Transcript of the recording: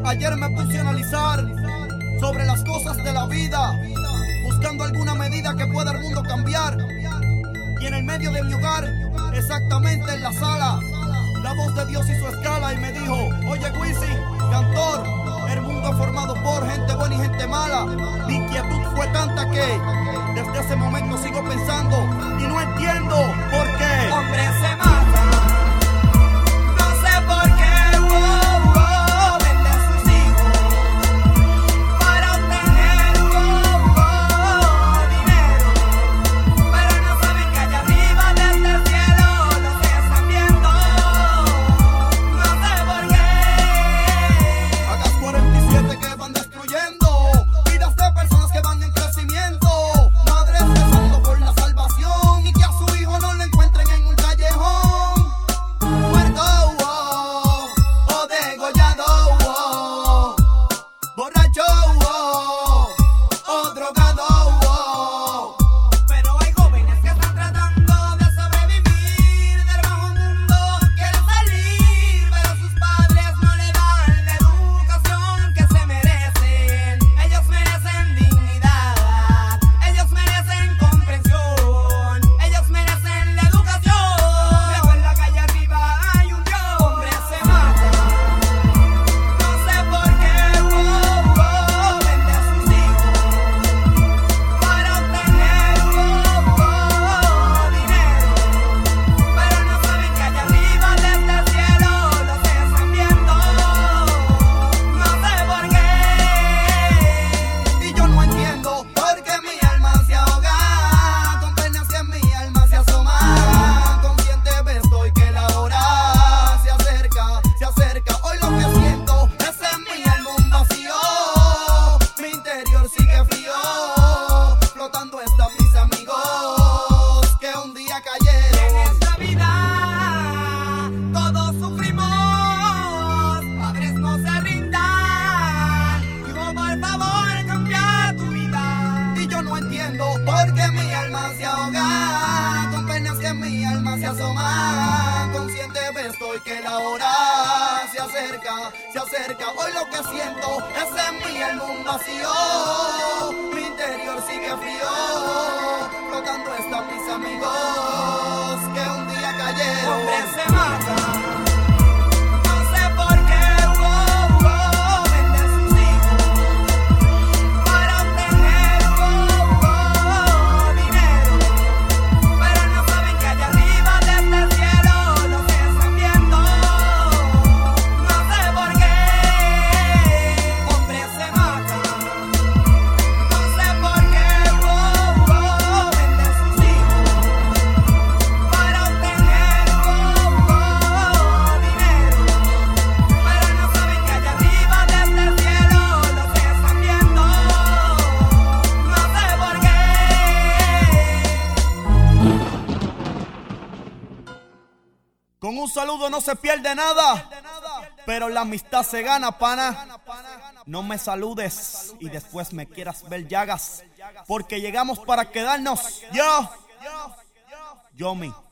Ayer me puse a analizar sobre las cosas de la vida, buscando alguna medida que pueda el mundo cambiar. Y en el medio de mi hogar, exactamente en la sala, la voz de Dios hizo escala y me dijo: oye Wisin, cantor, el mundo es formado por gente buena y gente mala. Mi inquietud fue tanta que desde ese momento sigo pensando y no entiendo por qué Hombres se matan, no sé por qué. Venden sus hijos para obtener dinero, pero no saben que allá arriba desde el cielo los que están viendo. No sé por qué. Hagas 47 que van destruyendo vidas de personas que van en crecimiento, madres rezando por la salvación y que a su hijo no lo encuentren en un callejón muerto o degollado, borracho o drogado. Pero hay jóvenes que están tratando de sobrevivir del bajo mundo. Quieren salir, pero sus padres no le dan la educación que se merecen. Ellos merecen dignidad, ellos merecen comprensión, ellos merecen la educación. Recuerda que allá arriba hay un Dios. Hombres se matan, no sé por qué. Venden sus hijos para obtener dinero, pero no saben que allá arriba desde el cielo los están viendo. No sé por qué. Y yo no entiendo por qué mi alma se ahoga con penas que en mi alma se asoma. Consciente estoy que la hora se acerca, se acerca. Hoy lo que siento es en mi alma un vacío, mi interior sigue frío. Flotando están mis amigos que un día En cayeron. esta vida todos sufrimos, padres no se rindan. Hijo, por favor, cambia tu vida. Y yo no entiendo por qué mi alma se ahoga con penas que en mi alma se asoma. Consciente estoy que la hora se acerca, se acerca. Hoy lo que siento es en mi alma un vacío, mi interior sigue frío. Flotando están mis amigos que un día cayeron. Hombres se matan, no sé por qué. Venden sus hijos para obtener dinero, pero no saben que allá arriba desde el cielo los que están viendo. No sé por qué. Hombres se matan, no sé por qué. Venden sus hijos para obtener dinero, pero no saben que allá arriba desde el cielo los que están viendo. No sé por qué. Con un saludo no se pierde nada, pero la amistad se gana, pana. No me saludes y después me quieras ver llagas, porque llegamos para quedarnos. Yo, Yomi.